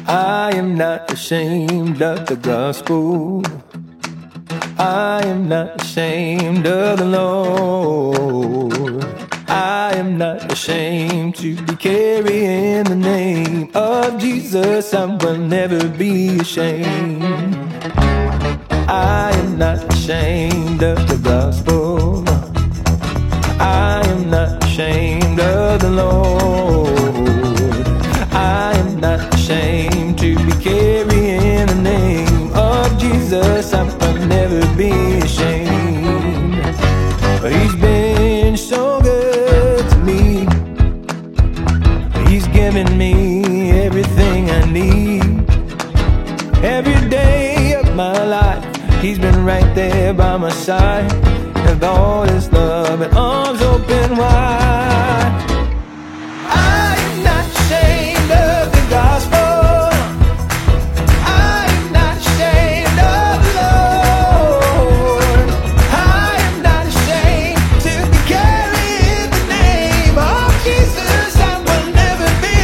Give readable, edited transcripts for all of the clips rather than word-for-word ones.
I am not ashamed of the gospel. I am not ashamed of the Lord. I am not ashamed to be carrying the name of Jesus. I will never be ashamed. I am not ashamed of the gospel. I am not ashamed of the Lord. I am not ashamed to be carrying the name of Jesus. I will never be ashamed. He's been so good to me. He's given me everything I need. Every day of my life, He's been right there by my side, with all His love and arms open wide. I am not ashamed of the gospel. I am not ashamed of the Lord. I am not ashamed to be carrying the name of Jesus. I will never be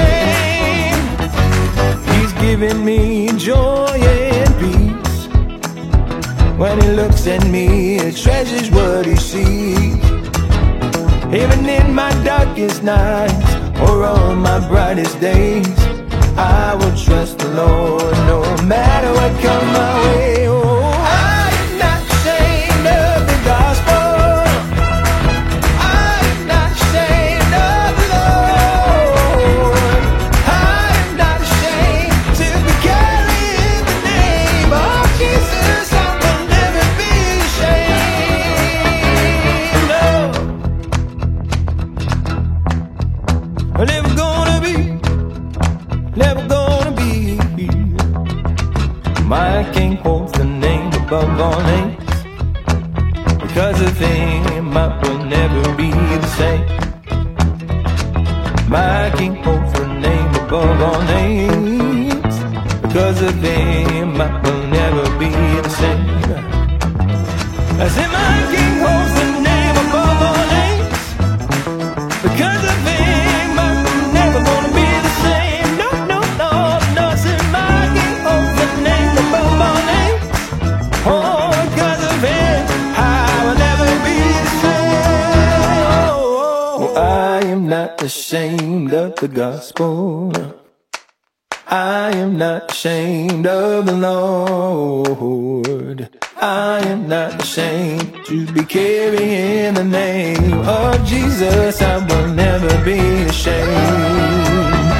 ashamed. He's given me joy and peace. When He looks at me, He treasures what He sees. Even in my darkest nights or on my brightest days, I will trust the Lord no matter what comes my way. Oh, I am not ashamed of the gospel. I am not ashamed of the Lord. I am not ashamed to be carrying the name of Jesus. I will never be ashamed. No. Never gonna be, never gonna be. My King holds the name above all names. Because of Him, I will never be the same. My King holds the name above all names. Because of Him, I will never be the same. I said my King holds the name above all names. Because of Him, I'm never gonna be the same. No, no, no, no. I said my King holds the name above all names. Oh, because of Him, I will never be the same. Oh, I am not ashamed of the gospel. I am not ashamed of the Lord. I am not ashamed to be carrying the name of Jesus. I will never be ashamed.